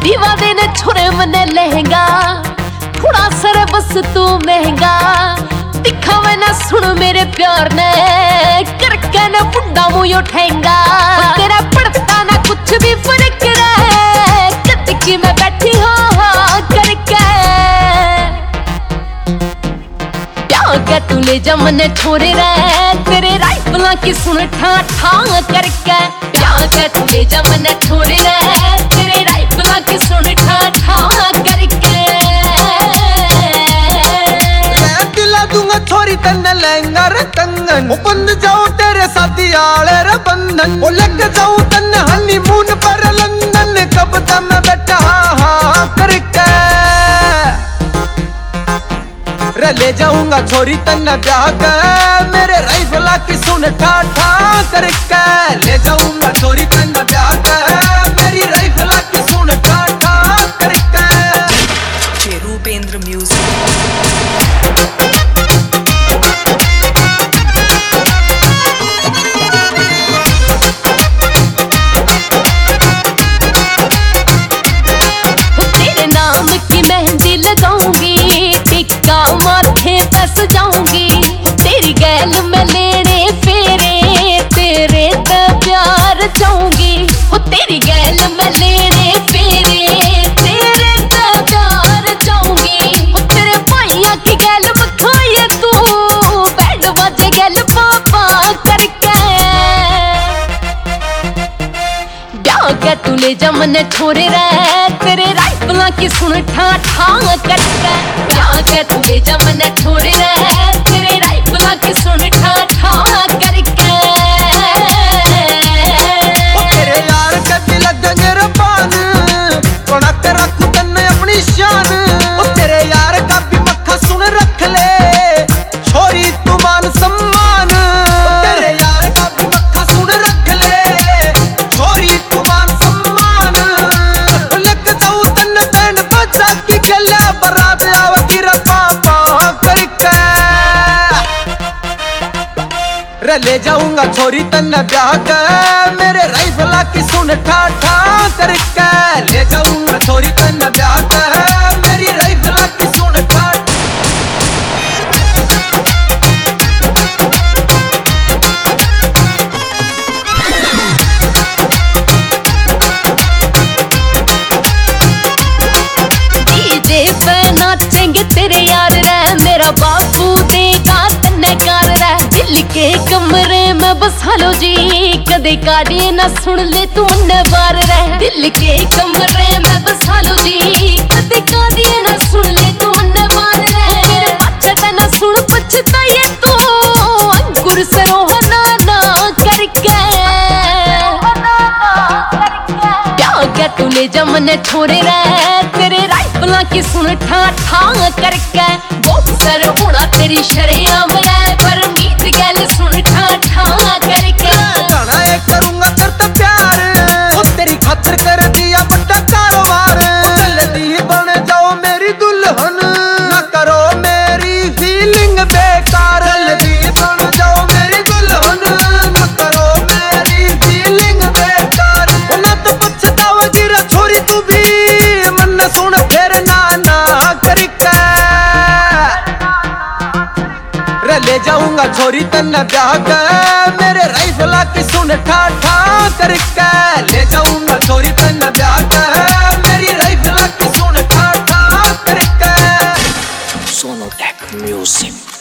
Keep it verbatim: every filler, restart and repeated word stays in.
दीवा देने छोरे मने लहंगा थोड़ा सर बस तू महंगा दिखावे ना सुन मेरे प्यार ने करके ना बुढ़ा मुँह उठेगा तेरा पड़ता ना कुछ भी फर्क रहे कद की मैं बैठी हाँ करके प्यार के तू ले जा मने छोरे रहे तेरे राइफल की सुन ठा ठा करके प्यार के तू ले जा मने छोरे रहे तेरे राइफल की सुन ठा ठा करके दूंगा छोरी तन्ने लहंगा रे कंगन ओ बंद जाऊं तेरे साथी आले रे बंधन ओ लग जाऊं तन्ने हनीमून पर लंदन कब तक मैं बैठा हाँ हाँ करके रे ले जाऊंगा छोरी तन्ने ब्याह के मेरे राइफला की सुन ठा ठा करके ले जाऊंगा छोरी तन्ने ब्याह के मेरी राइफला की सुन ठा ठा करके रूपेंद्र म्यूजिक लगाऊंगी टिक्का माथे पे सजाऊंगी तेरी गैल में लेने फेरे तेरे ते प्यार जाऊंगी हो तेरी गैल में लेने फेरे तेरे ते प्यार जाऊंगी हो तेरे भाइया की गैल बखाए तू बैंड बाजे गैल पापा करके ब्याह के तू ले जा मने छोरे रहे तेरे राइफल की सुन ठा ठा करके प्यार के तू ले जा मने छोरे रहे तेरे राइफल की सुन ठा ठा करके ओ तेरे यार के दिल गंजर पान कोना के रख तन्ने अपनी शान ओ तेरे यार का भी मक्खा सुन रख ले छोरी तू मान सम्मान ओ तेरे यार का भी मक्खा सुन रख ले छोरी तू मान सम्मान लग जाऊं तन्ने बैंड बजा की गले बरात आवती रे पापा करके रे ले जाऊंगा छोरी तन्ने ब्याह के मेरे राइफला की सुन ठा ठा करके ले जाऊंगा छोरी तन्ने ब्याह के मेरी राइफला की सुन ठा डीजे पे नाचेंगे तेरे यार रे मेरा बापू देगा तन्ने कार रे दिल के कमरे में बसा लो जी कदे काड़ी ना सुन ले तू न बार रे दिल के कमरे में बसा लो जी कदे काड़ी ना सुन ले तू न बार रे मेरे अच्छा ना सुन पछताए तू अंकुर सरोहना ना करके प्यार के तू ले जा मने छोरे रहे तेरे राइफल की सुन ठा ठा करके बॉक्सर होना तेरी शरेआम है पर मीत गैल सुन ठा ठा करके गाना एक करूंगा करता प्यार ओ तेरी खातिर कर दिया बड़ा कारोबार जल्दी बन जाओ मेरी दुल्हन ना करो मेरी फीलिंग बेकार जल्दी बन जाओ मेरी दुल्हन ना करो मेरी फीलिंग बेकार ओ ना तो पछतावेगी रे छोरी तू भी मन सुन फिर ना ना करके रे ले जाऊंगा छोरी तन्ने ब्याह के मेरे राइफला की सुन ठा ठा करके ले जाऊंगा छोरी तन्ने ब्याह के मेरी राइफला की सुन ठा ठा करके सोनोटेक म्यूजिक।